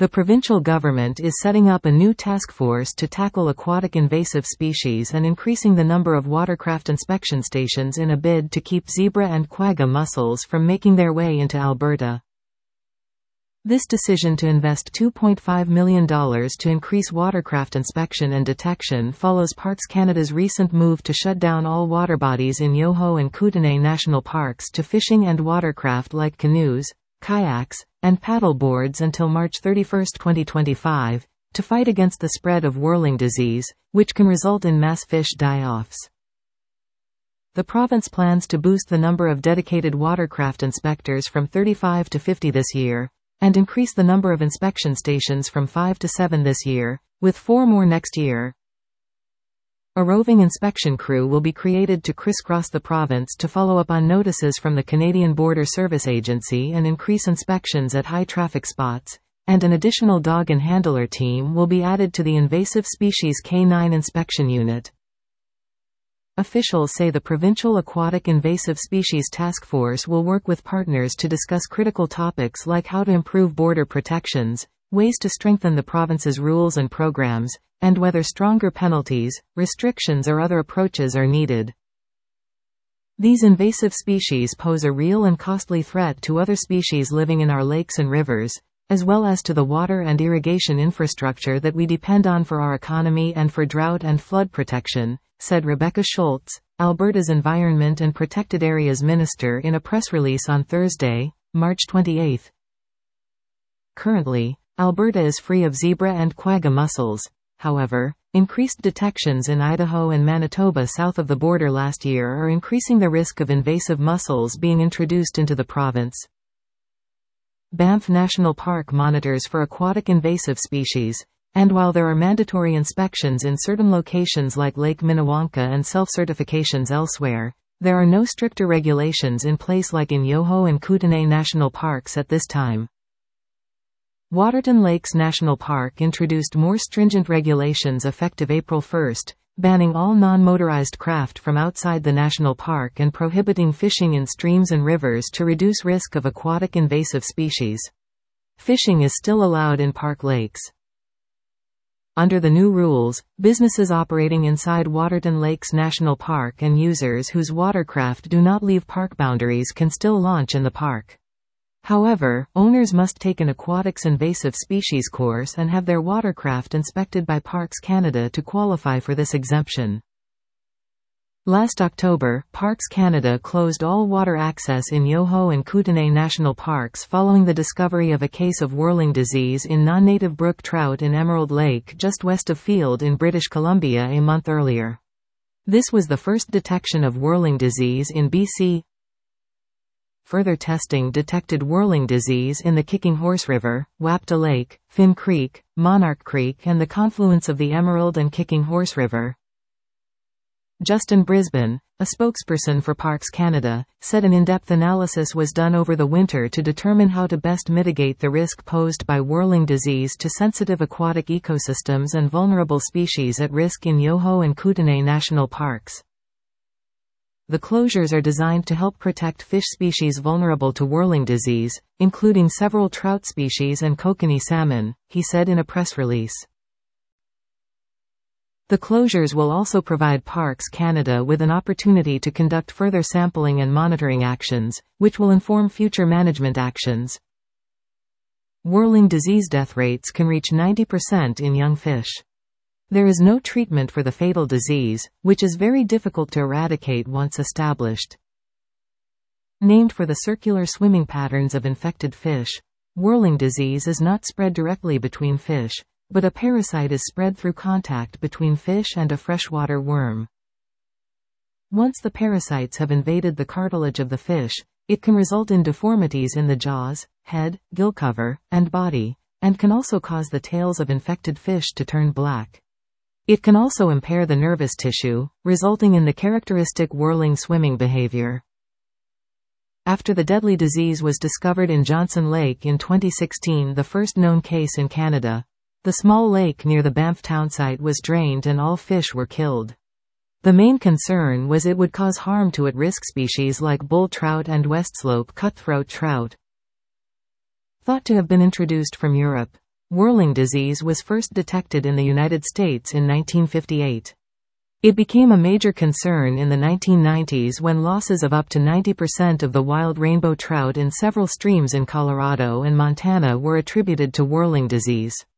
The provincial government is setting up a new task force to tackle aquatic invasive species and increasing the number of watercraft inspection stations in a bid to keep zebra and quagga mussels from making their way into Alberta. This decision to invest $2.5 million to increase watercraft inspection and detection follows Parks Canada's recent move to shut down all water bodies in Yoho and Kootenay National Parks to fishing and watercraft like canoes, kayaks, and paddleboards until March 31, 2025, to fight against the spread of whirling disease, which can result in mass fish die-offs. The province plans to boost the number of dedicated watercraft inspectors from 35 to 50 this year, and increase the number of inspection stations from 5 to 7 this year, with 4 more next year. A roving inspection crew will be created to crisscross the province to follow up on notices from the Canadian Border Service Agency and increase inspections at high-traffic spots, and an additional dog and handler team will be added to the Invasive Species K9 Inspection Unit. Officials say the Provincial Aquatic Invasive Species Task Force will work with partners to discuss critical topics like how to improve border protections, ways to strengthen the province's rules and programs, and whether stronger penalties, restrictions or other approaches are needed. These invasive species pose a real and costly threat to other species living in our lakes and rivers, as well as to the water and irrigation infrastructure that we depend on for our economy and for drought and flood protection, said Rebecca Schultz, Alberta's Environment and Protected Areas Minister in a press release on Thursday, March 28. Currently, Alberta is free of zebra and quagga mussels. However, increased detections in Idaho and Manitoba south of the border last year are increasing the risk of invasive mussels being introduced into the province. Banff National Park monitors for aquatic invasive species, and while there are mandatory inspections in certain locations like Lake Minnewanka and self-certifications elsewhere, there are no stricter regulations in place like in Yoho and Kootenay National Parks at this time. Waterton Lakes National Park introduced more stringent regulations effective April 1, banning all non-motorized craft from outside the national park and prohibiting fishing in streams and rivers to reduce risk of aquatic invasive species. Fishing is still allowed in park lakes. Under the new rules, businesses operating inside Waterton Lakes National Park and users whose watercraft do not leave park boundaries can still launch in the park. However, owners must take an aquatics invasive species course and have their watercraft inspected by Parks Canada to qualify for this exemption. Last October, Parks Canada closed all water access in Yoho and Kootenay National Parks following the discovery of a case of whirling disease in non-native brook trout in Emerald Lake just west of Field in British Columbia a month earlier. This was the first detection of whirling disease in BC. Further testing detected whirling disease in the Kicking Horse River, Wapta Lake, Finn Creek, Monarch Creek and the confluence of the Emerald and Kicking Horse River. Justin Brisbane, a spokesperson for Parks Canada, said an in-depth analysis was done over the winter to determine how to best mitigate the risk posed by whirling disease to sensitive aquatic ecosystems and vulnerable species at risk in Yoho and Kootenay National Parks. The closures are designed to help protect fish species vulnerable to whirling disease, including several trout species and kokanee salmon, he said in a press release. The closures will also provide Parks Canada with an opportunity to conduct further sampling and monitoring actions, which will inform future management actions. Whirling disease death rates can reach 90% in young fish. There is no treatment for the fatal disease, which is very difficult to eradicate once established. Named for the circular swimming patterns of infected fish, whirling disease is not spread directly between fish, but a parasite is spread through contact between fish and a freshwater worm. Once the parasites have invaded the cartilage of the fish, it can result in deformities in the jaws, head, gill cover, and body, and can also cause the tails of infected fish to turn black. It can also impair the nervous tissue, resulting in the characteristic whirling swimming behavior. After the deadly disease was discovered in Johnson Lake in 2016, the first known case in Canada, the small lake near the Banff townsite was drained and all fish were killed. The main concern was it would cause harm to at-risk species like bull trout and West Slope cutthroat trout. Thought to have been introduced from Europe, Whirling disease was first detected in the United States in 1958. It became a major concern in the 1990s when losses of up to 90% of the wild rainbow trout in several streams in Colorado and Montana were attributed to whirling disease.